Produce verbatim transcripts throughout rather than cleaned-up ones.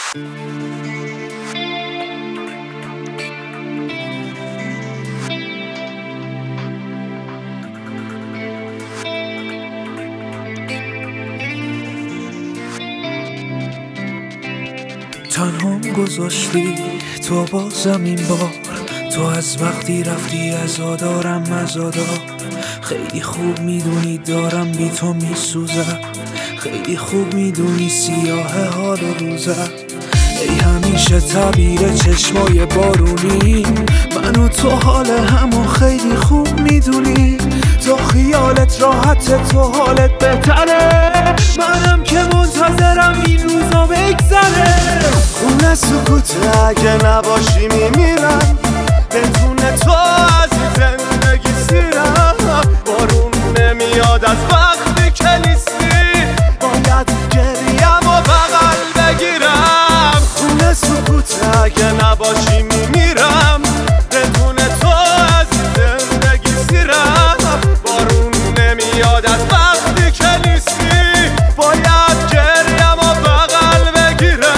تنهام گذاشتی تو بازم این بار، تو از وقتی رفتی عزادارم عزادار. خیلی خوب میدونی دارم بی تو میسوزم، خیلی خوب میدونی سیاه حال روزم. ای همیشه تعبیر چشمای بارونی، من و تو حال همو خیلی خوب میدونی. تو خیالت راحت، تو حالت بهتره، منم که منتظرم این روزا بگذره. خونه سکوته اگه نباشی میمیرم، بدون تو از زندگی سیرم. بارون نمیاد از وقتی که نیستی، باید گریم و بغل بگیرم. خونه سکوته اگه نباشی میمیرم، بدون تو از زندگی سیرم. بارون نمیاد از وقتی که نیستی، باید گریم و بغل بگیرم.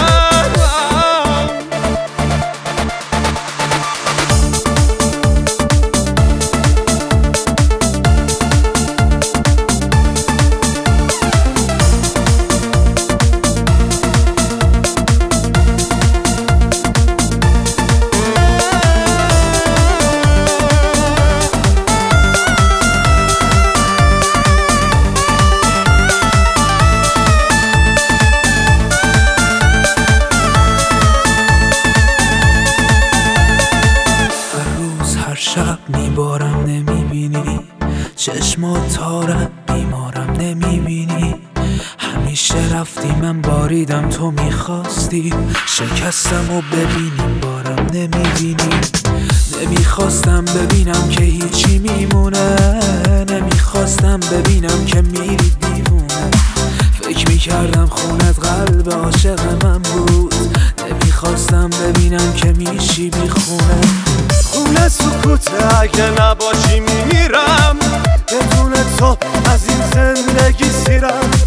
شب میبارم نمیبینی، چشمات تارن بیمارم نمیبینی. همیشه رفتی من باریدم تو میخواستی، شکستم و ببینیم بارم نمیبینی. نمیخواستم ببینم که هیچی میمونه، نمیخواستم ببینم که میری دیوونه. فکر میکردم خونت قلب عاشق من بود، نمیخواستم ببینم که میشی بیخونه. خونه سکوته اگه نباشی میمیرم، بدون تو از این زندگی سیرم.